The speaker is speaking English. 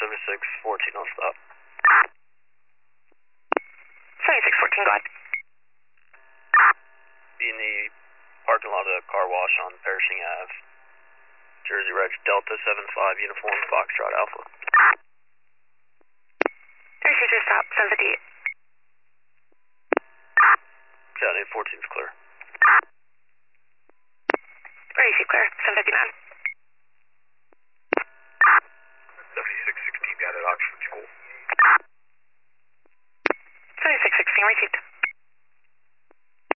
7614, I'll stop. 7614, go ahead. Be in the parking lot of the car wash on Pershing Ave. Jersey Reg Delta 75 Uniform Foxtrot Alpha. 36 your stop, 758. Got 814's clear. 36 clear, 759.